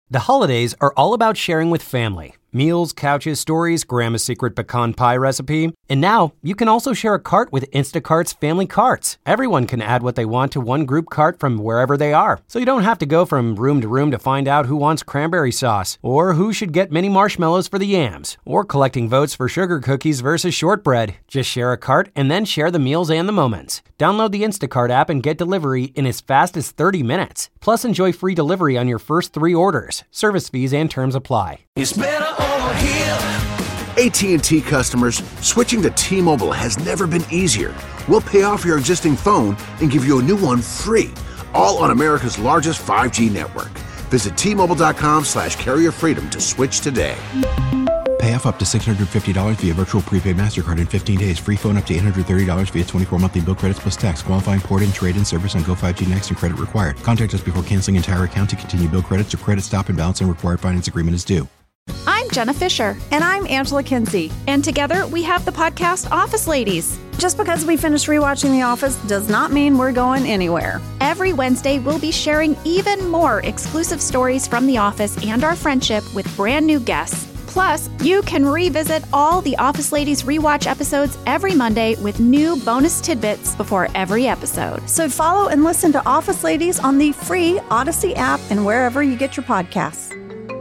The holidays are all about sharing with family. Meals, couches, stories, Grandma's secret pecan pie recipe. And now, you can also share a cart with Instacart's Family Carts. Everyone can add what they want to one group cart from wherever they are. So you don't have to go from room to find out who wants cranberry sauce, or who should get mini marshmallows for the yams, or collecting votes for sugar cookies versus shortbread. Just share a cart and then share the meals and the moments. Download the Instacart app and get delivery in as fast as 30 minutes. Plus, enjoy free delivery on your first 3 orders. Service fees and terms apply. It's better over here. AT&T customers, switching to T-Mobile has never been easier. We'll pay off your existing phone and give you a new one free, all on America's largest 5G network. Visit T-Mobile.com/carrier freedom to switch today. Pay off up to $650 via virtual prepaid MasterCard in 15 days. Free phone up to $830 via 24 monthly bill credits plus tax. Qualifying port-in, trade-in service on Go 5G Next and credit required. Contact us before canceling entire account to continue bill credits or credit stop and balance and required finance agreement is due. I'm Jenna Fisher. And I'm Angela Kinsey. And together we have the podcast Office Ladies. Just because we finished rewatching The Office does not mean we're going anywhere. Every Wednesday, we'll be sharing even more exclusive stories from The Office and our friendship with brand new guests. Plus, you can revisit all the Office Ladies rewatch episodes every Monday with new bonus tidbits before every episode. So follow and listen to Office Ladies on the free Odyssey app and wherever you get your podcasts.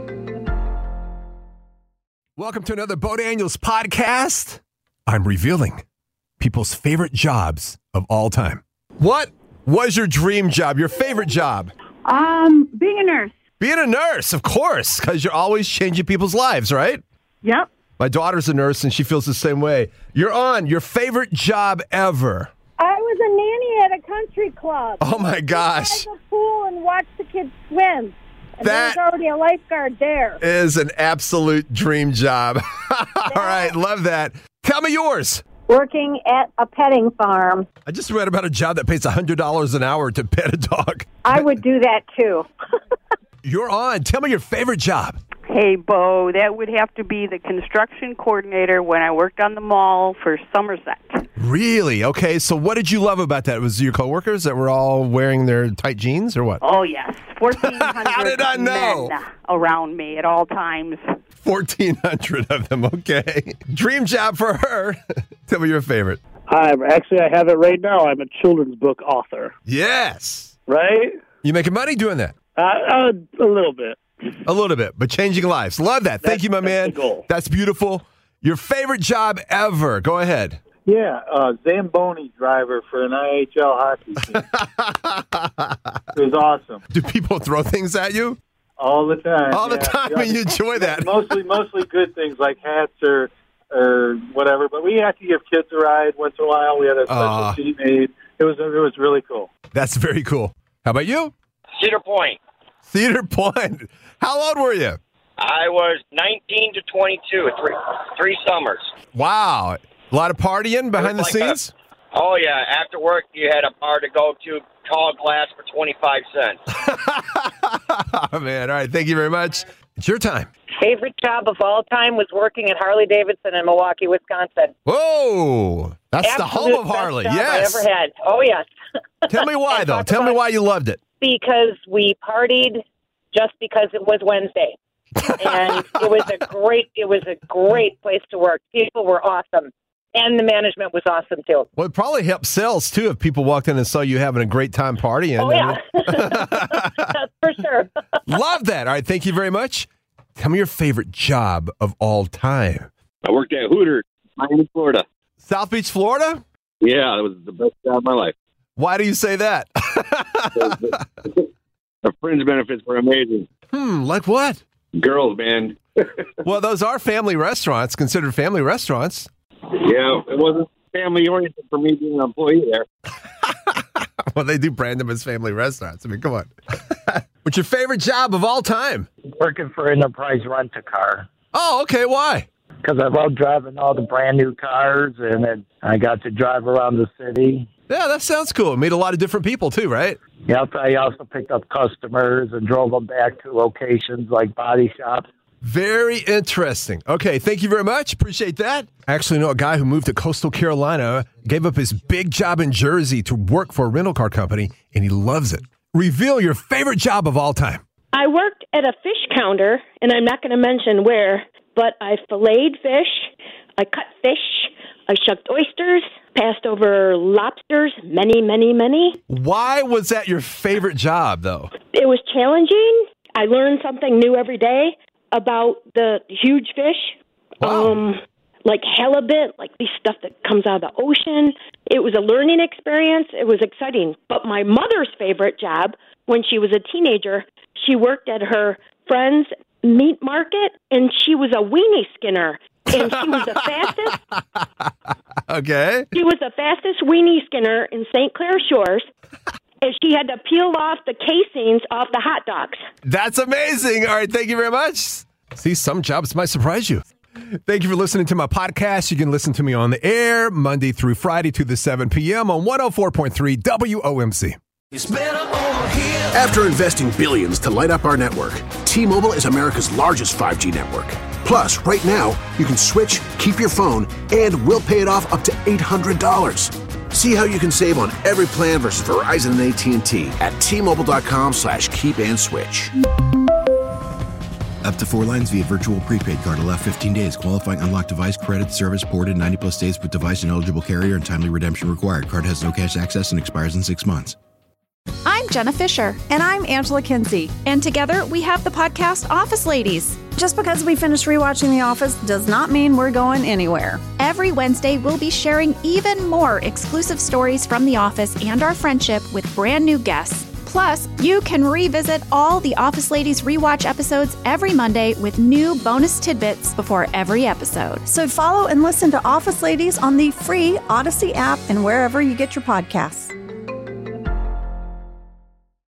Welcome to another Bo Daniels podcast. I'm revealing people's favorite jobs of all time. What was your dream job, your favorite job? Being a nurse. Being a nurse, of course, because you're always changing people's lives, right? Yep. My daughter's a nurse, and she feels the same way. You're on your favorite job ever. I was a nanny at a country club. Oh, my gosh. I was at the pool and watch the kids swim. And That there's already a lifeguard there. is an absolute dream job. All right, love that. Tell me yours. Working at a petting farm. I just read about a job that pays $100 an hour to pet a dog. I would do that too. You're on. Tell me your favorite job. Hey, Bo, that would have to be the construction coordinator when I worked on the mall for Somerset. Really? Okay, so what did you love about that? Was it your coworkers that were all wearing their tight jeans or what? Oh, yes. 1,400 How did I know? men around me at all times. 1,400 of them, okay. Dream job for her. Tell me your favorite. I have it right now. I'm a children's book author. Yes. Right? You making money doing that? A little bit. A little bit, but changing lives. Love that. Thank you, my man. The goal. That's beautiful. Your favorite job ever. Go ahead. Yeah, Zamboni driver for an IHL hockey team. It was awesome. Do people throw things at you? All the time. All the time, and you enjoy that. Mostly good things like hats or whatever. But we had to give kids a ride once in a while. We had a special seat made. It was really cool. That's very cool. How about you? Cedar Point. Cedar Point. How old were you? I was 19 to 22, three summers. Wow. A lot of partying behind the scenes? Oh, yeah. After work, you had a bar to go to, tall glass for 25 cents. Oh, man. All right. Thank you very much. It's your time. Favorite job of all time was working at Harley-Davidson in Milwaukee, Wisconsin. Whoa. That's Absolute the home of Harley. Best job Yes. I ever had. Oh, yes. Tell me why, though. Tell me why you loved it. Because we partied just because it was Wednesday. And it was a great place to work. People were awesome. And the management was awesome, too. Well, it probably helped sales, too, if people walked in and saw you having a great time partying. Oh, yeah. That's for sure. Love that. All right, thank you very much. Tell me your favorite job of all time. I worked at Hooters, Miami, Florida. South Beach, Florida? Yeah, it was the best job of my life. Why do you say that? The fringe benefits were amazing. Like what? Girls, man. Well, those are family restaurants, considered family restaurants. Yeah, it wasn't family-oriented for me being an employee there. Well, they do brand them as family restaurants. I mean, come on. What's your favorite job of all time? Working for Enterprise Rent-A-Car. Oh, okay. Why? Because I love driving all the brand new cars, and then I got to drive around the city. Yeah, that sounds cool. Meet a lot of different people, too, right? Yep, I also picked up customers and drove them back to locations like body shops. Very interesting. Okay, thank you very much. Appreciate that. I actually know a guy who moved to Coastal Carolina, gave up his big job in Jersey to work for a rental car company, and he loves it. Reveal your favorite job of all time. I worked at a fish counter, and I'm not going to mention where, but I filleted fish, I cut fish, I shucked oysters, passed over lobsters, many, many, many. Why was that your favorite job, though? It was challenging. I learned something new every day about the huge fish. Wow. Like halibut, like these stuff that comes out of the ocean. It was a learning experience. It was exciting. But my mother's favorite job, when she was a teenager, she worked at her friend's meat market, and she was a weenie skinner. And she was the fastest. Okay. She was the fastest weenie skinner in St. Clair Shores. And she had to peel off the casings off the hot dogs. That's amazing. All right, thank you very much. See, some jobs might surprise you. Thank you for listening to my podcast. You can listen to me on the air Monday through Friday to the 7 p.m. on 104.3 WOMC. After investing billions to light up our network, T-Mobile is America's largest 5G network. Plus, right now, you can switch, keep your phone, and we'll pay it off up to $800. See how you can save on every plan versus Verizon and AT&T at T-Mobile.com/keep-and-switch. Up to 4 lines via virtual prepaid card. Allow 15 days. Qualifying unlocked device credit service ported 90+ days with device and eligible carrier and timely redemption required. Card has no cash access and expires in 6 months. I'm Jenna Fisher. And I'm Angela Kinsey. And together we have the podcast Office Ladies. Just because we finished rewatching The Office does not mean we're going anywhere. Every Wednesday, we'll be sharing even more exclusive stories from The Office and our friendship with brand new guests. Plus, you can revisit all the Office Ladies rewatch episodes every Monday with new bonus tidbits before every episode. So follow and listen to Office Ladies on the free Odyssey app and wherever you get your podcasts.